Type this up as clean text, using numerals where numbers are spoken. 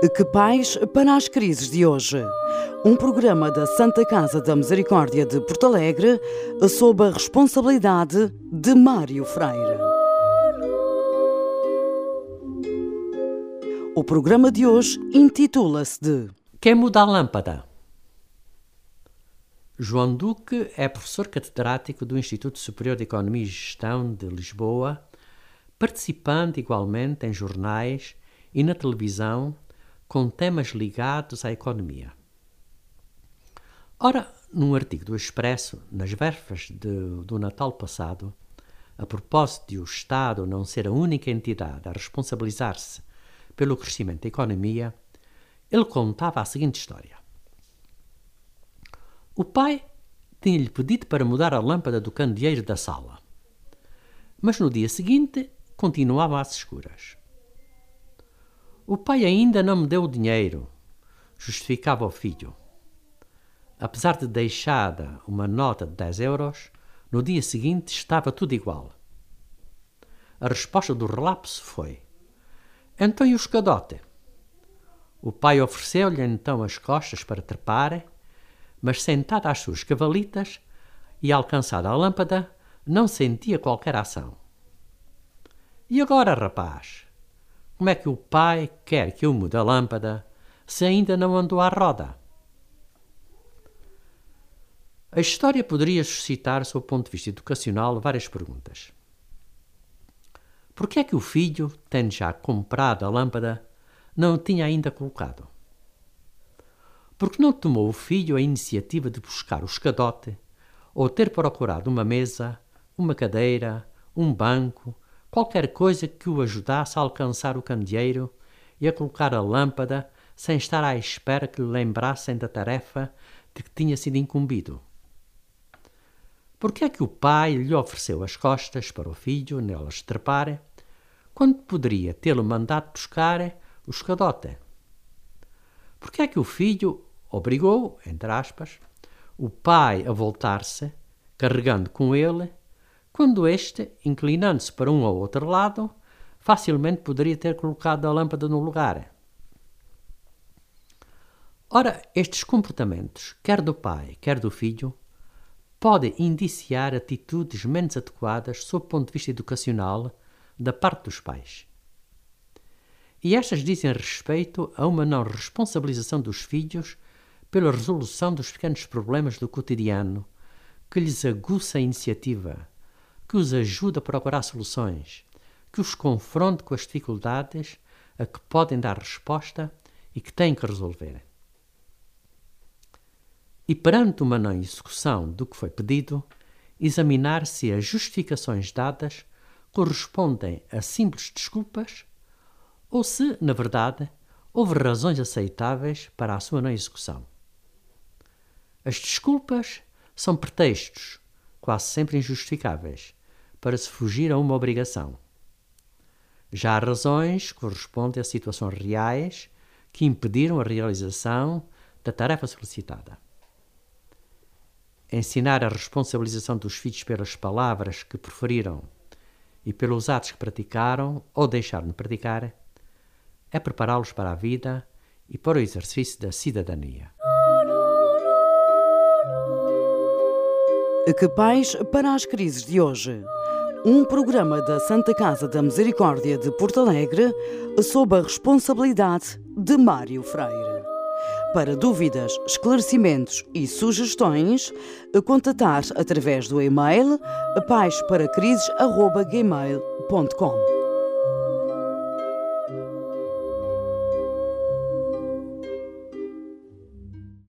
Que Pais para as Crises de hoje. Um programa da Santa Casa da Misericórdia de Porto Alegre, sob a responsabilidade de Mário Freire. O programa de hoje intitula-se de Quem muda a lâmpada? João Duque é professor catedrático do Instituto Superior de Economia e Gestão de Lisboa, participando igualmente em jornais e na televisão com temas ligados à economia. Ora, num artigo do Expresso, nas vésperas do Natal passado, a propósito de o Estado não ser a única entidade a responsabilizar-se pelo crescimento da economia, ele contava a seguinte história. O pai tinha-lhe pedido para mudar a lâmpada do candeeiro da sala, mas no dia seguinte continuava às escuras. O pai ainda não me deu o dinheiro, justificava o filho. Apesar de deixada uma nota de 10 euros, no dia seguinte estava tudo igual. A resposta do relapso foi: então e o escadote? O pai ofereceu-lhe então as costas para trepar, mas sentada às suas cavalitas e alcançada a lâmpada, não sentia qualquer ação. E agora, rapaz? Como é que o pai quer que eu mude a lâmpada se ainda não andou à roda? A história poderia suscitar, sob o ponto de vista educacional, várias perguntas. Por que é que o filho, tendo já comprado a lâmpada, não a tinha ainda colocado? Por que não tomou o filho a iniciativa de buscar o escadote ou ter procurado uma mesa, uma cadeira, um banco, qualquer coisa que o ajudasse a alcançar o candeeiro e a colocar a lâmpada sem estar à espera que lhe lembrassem da tarefa de que tinha sido incumbido? Por que é que o pai lhe ofereceu as costas para o filho nelas trepar, quando poderia tê-lo mandado buscar o escadote? Por que é que o filho obrigou, entre aspas, o pai a voltar-se, carregando com ele, quando este, inclinando-se para um ou outro lado, facilmente poderia ter colocado a lâmpada no lugar? Ora, estes comportamentos, quer do pai, quer do filho, podem indiciar atitudes menos adequadas sob o ponto de vista educacional da parte dos pais. E estas dizem respeito a uma não responsabilização dos filhos pela resolução dos pequenos problemas do cotidiano, que lhes aguça a iniciativa, que os ajuda a procurar soluções, que os confronte com as dificuldades a que podem dar resposta e que têm que resolver. E perante uma não execução do que foi pedido, examinar se as justificações dadas correspondem a simples desculpas ou se, na verdade, houve razões aceitáveis para a sua não execução. As desculpas são pretextos, quase sempre injustificáveis, para se fugir a uma obrigação. Já as razões correspondem a situações reais que impediram a realização da tarefa solicitada. Ensinar a responsabilização dos filhos pelas palavras que proferiram e pelos atos que praticaram ou deixaram de praticar é prepará-los para a vida e para o exercício da cidadania. Que Pais para as Crises de hoje. Um programa da Santa Casa da Misericórdia de Porto Alegre, sob a responsabilidade de Mário Freire. Para dúvidas, esclarecimentos e sugestões, contatar através do e-mail paisparacrizes@gmail.com.